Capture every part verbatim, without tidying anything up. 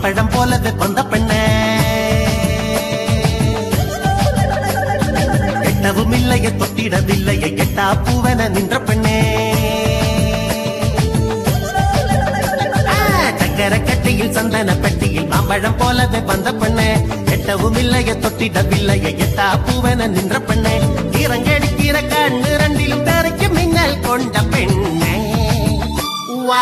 மாம்பழம் போலவே வந்த பெண்ணே எட்டவும் இல்லையே தொட்டிடவில்லையே எட்டா பூவென நின்ற பெண்ணே சக்கர கட்டியில் சந்தன பெட்டியில் மாம்பழம் போலவே வந்த பெண்ணே எட்டவும் இல்லையே தொட்டிடவில்லையே எட்டா பூவென நின்ற பெண்ணே இறங்கடிக்கிற கண்ணு ரெண்டிலும் தெரைக்கு மின்னல் கொண்ட பெண்ணே வா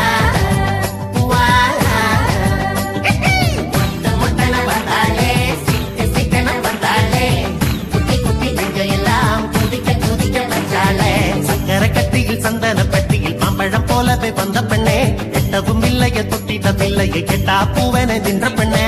சந்தன பெட்டியில் மாம்பழம் போலவே வந்த பெண்ணே எட்டவும் இல்லையே தொட்டிடவில்லையே கெட்டா பூவென நின்ற பெண்ணே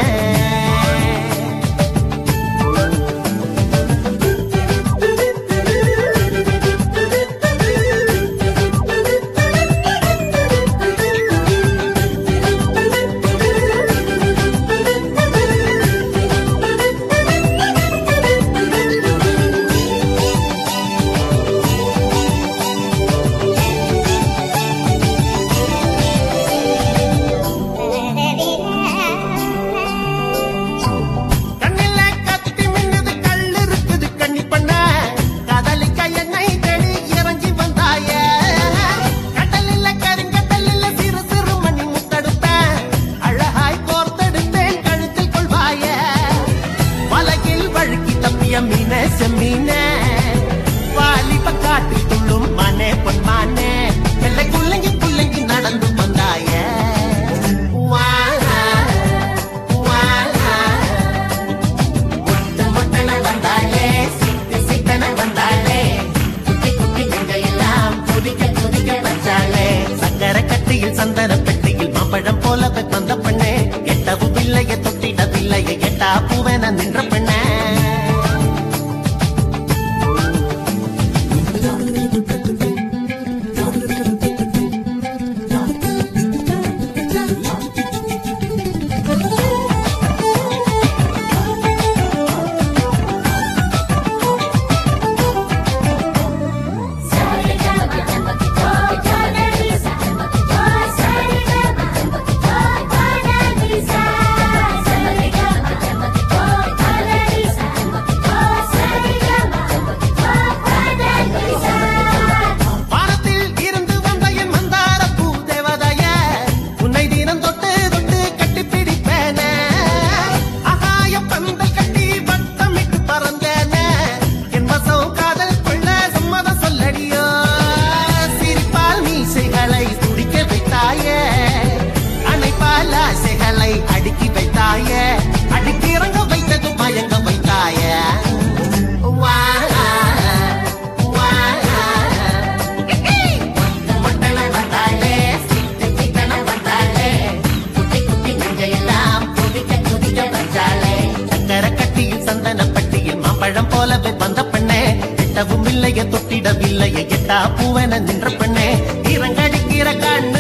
சந்தன பெட்டியில் மாம்பழம் போலவே வந்த பெண்ணே எட்டவும் இல்லையே தொட்டிடவில்லையே எட்டா பூவென நின்ற பெண்ணே அடுக்கி வைத்தாய அடுக்கி இறங்க வைத்தது மயங்க வைத்தாய சக்கர கட்டியில் சந்தன பட்டியில் மாம்பழம் போலவே வந்த பெண்ணே எட்டவும் இல்லையே தொட்டிடவில்லையே எட்டா பூவென நின்ற பெண்ணே இறங்கடிக்கிற கண்